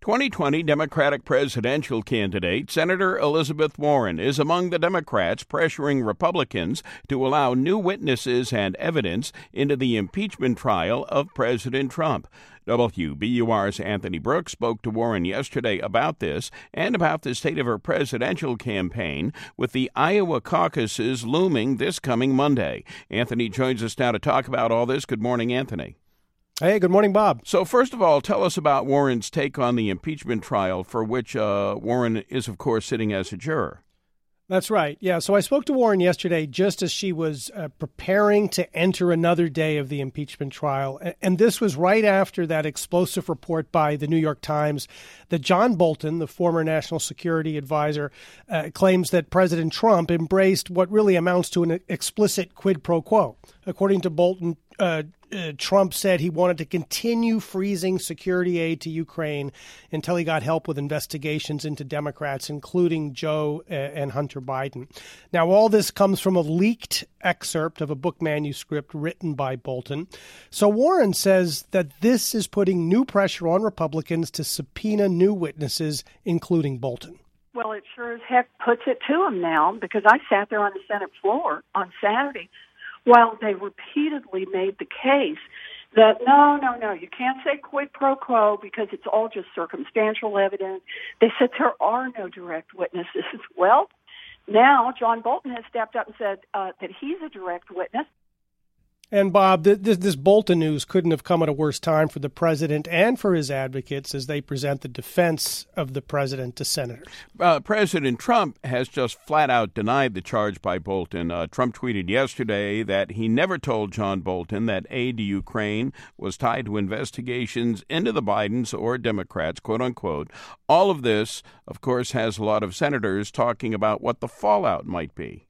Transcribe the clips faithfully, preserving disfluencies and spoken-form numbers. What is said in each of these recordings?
twenty twenty Democratic presidential candidate Senator Elizabeth Warren is among the Democrats pressuring Republicans to allow new witnesses and evidence into the impeachment trial of President Trump. W B U R's Anthony Brooks spoke to Warren yesterday about this and about the state of her presidential campaign, with the Iowa caucuses looming this coming Monday. Anthony joins us now to talk about all this. Good morning, Anthony. Hey, good morning, Bob. So first of all, tell us about Warren's take on the impeachment trial, for which uh, Warren is, of course, sitting as a juror. That's right. Yeah. So I spoke to Warren yesterday just as she was uh, preparing to enter another day of the impeachment trial. And this was right after that explosive report by the New York Times that John Bolton, the former national security advisor, uh, claims that President Trump embraced what really amounts to an explicit quid pro quo. According to Bolton, uh, Uh, Trump said he wanted to continue freezing security aid to Ukraine until he got help with investigations into Democrats, including Joe uh, and Hunter Biden. Now, all this comes from a leaked excerpt of a book manuscript written by Bolton. So Warren says that this is putting new pressure on Republicans to subpoena new witnesses, including Bolton. Well, it sure as heck puts it to him now, because I sat there on the Senate floor on Saturday while they repeatedly made the case that, no, no, no, you can't say quid pro quo because it's all just circumstantial evidence. They said there are no direct witnesses. Well, now John Bolton has stepped up and said uh, that he's a direct witness. And, Bob, this, this Bolton news couldn't have come at a worse time for the president and for his advocates as they present the defense of the president to senators. Uh, President Trump has just flat out denied the charge by Bolton. Uh, Trump tweeted yesterday that he never told John Bolton that aid to Ukraine was tied to investigations into the Bidens or Democrats, quote unquote. All of this, of course, has a lot of senators talking about what the fallout might be.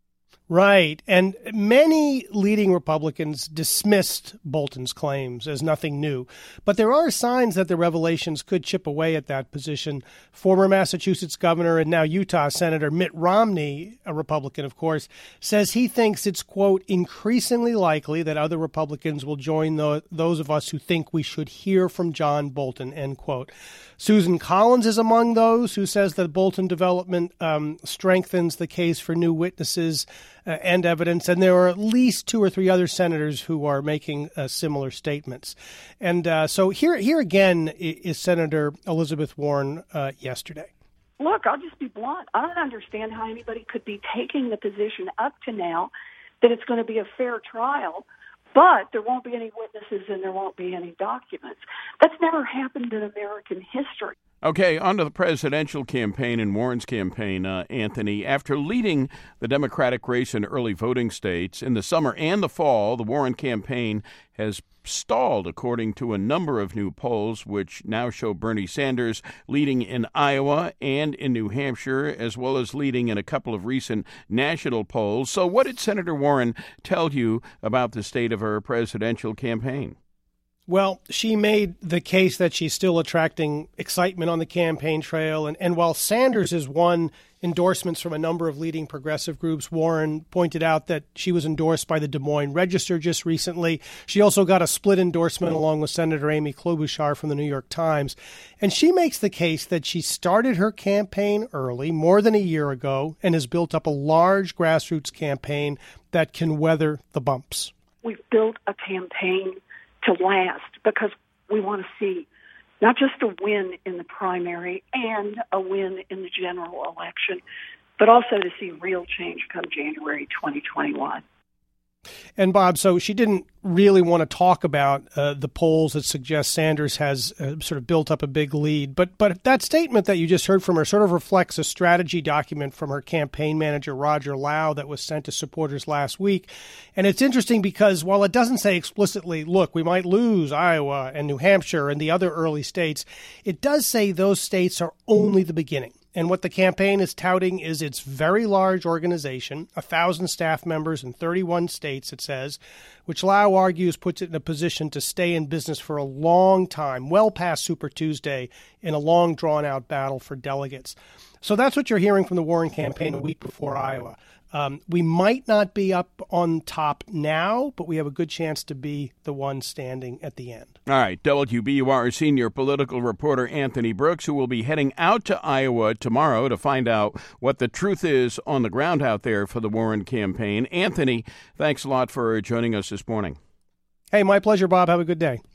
Right. And many leading Republicans dismissed Bolton's claims as nothing new. But there are signs that the revelations could chip away at that position. Former Massachusetts governor and now Utah Senator Mitt Romney, a Republican, of course, says he thinks it's, quote, increasingly likely that other Republicans will join the, those of us who think we should hear from John Bolton, end quote. Susan Collins is among those who says that Bolton development um, strengthens the case for new witnesses uh, and evidence. And there are at least two or three other senators who are making uh, similar statements. And uh, so here, here again is Senator Elizabeth Warren uh, yesterday. Look, I'll just be blunt. I don't understand how anybody could be taking the position up to now that it's going to be a fair trial, but there won't be any witnesses and there won't be any documents. That's never happened in American history. Okay, on to the presidential campaign and Warren's campaign, uh, Anthony. After leading the Democratic race in early voting states in the summer and the fall, the Warren campaign has stalled, according to a number of new polls, which now show Bernie Sanders leading in Iowa and in New Hampshire, as well as leading in a couple of recent national polls. So what did Senator Warren tell you about the state of her presidential campaign? Well, she made the case that she's still attracting excitement on the campaign trail. And, and while Sanders has won endorsements from a number of leading progressive groups, Warren pointed out that she was endorsed by the Des Moines Register just recently. She also got a split endorsement along with Senator Amy Klobuchar from the New York Times. And she makes the case that she started her campaign early, more than a year ago, and has built up a large grassroots campaign that can weather the bumps. We've built a campaign to last because we want to see not just a win in the primary and a win in the general election, but also to see real change come January twenty twenty-one. And Bob, so she didn't really want to talk about uh, the polls that suggest Sanders has uh, sort of built up a big lead. But but that statement that you just heard from her sort of reflects a strategy document from her campaign manager, Roger Lau, that was sent to supporters last week. And it's interesting because while it doesn't say explicitly, look, we might lose Iowa and New Hampshire and the other early states, it does say those states are only the beginning. And what the campaign is touting is its very large organization, one thousand staff members in thirty-one states, it says, which Lau argues puts it in a position to stay in business for a long time, well past Super Tuesday, in a long, drawn-out battle for delegates. So that's what you're hearing from the Warren campaign a week before Iowa. Um, we might not be up on top now, but we have a good chance to be the one standing at the end. All right. W B U R senior political reporter Anthony Brooks, who will be heading out to Iowa tomorrow to find out what the truth is on the ground out there for the Warren campaign. Anthony, thanks a lot for joining us this morning. Hey, my pleasure, Bob. Have a good day.